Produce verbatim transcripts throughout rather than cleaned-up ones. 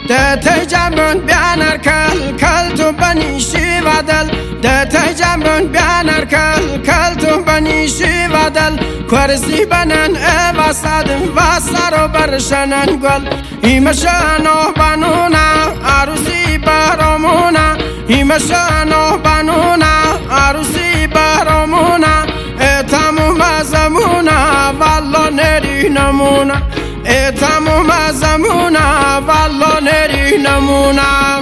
ده جنبون بیانر کل کل تو بنیشی ودل ده جنبون بیانر کل کل تو بنیشی ودل کرسی بنن ای وسط وسط رو برشنن گل ایمشانو بنونا عروسی برامونا ایمشانو بنونا عروسی برامونا تموم زمونا والله نری نمونا تموم زمونا والله نری نمونا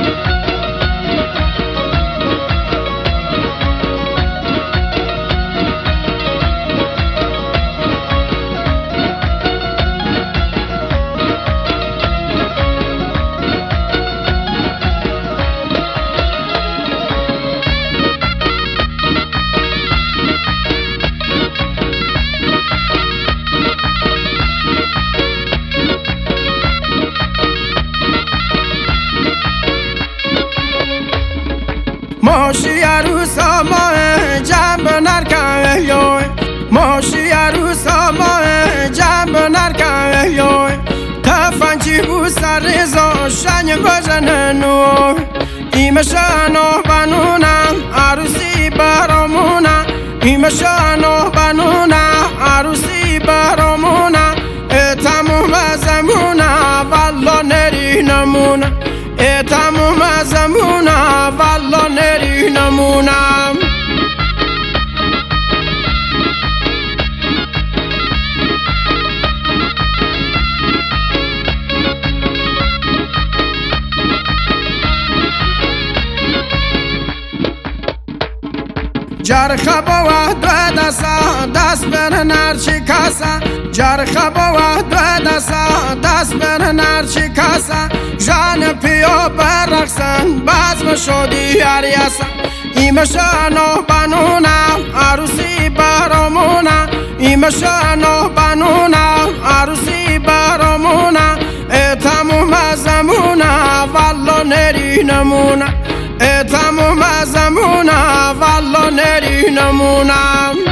ماشی عروسا ماه جنب نرکن یوی ماشی عروسا ماه جنب نرکن یوی تفنچی بو سر رزا شنگ بجن نوی ایمشانو بنونا عروسی برامونا ایمشانو بنونا عروسی برامونا تموم زمونا والله نری نمونا تموم زمونا والله نری نمونا جرخه با دو دستا دست بر نرچی کاسا جرخه با دو دستا دست بر نرچی کاسا جان پیو برقصن بزم شدی عریسا ایمشانو بنونا عروسی برامونا ایمشانو بنونا عروسی برامونا تموم زمونا والله نری نمونا تموم زمونا والله نری نمونا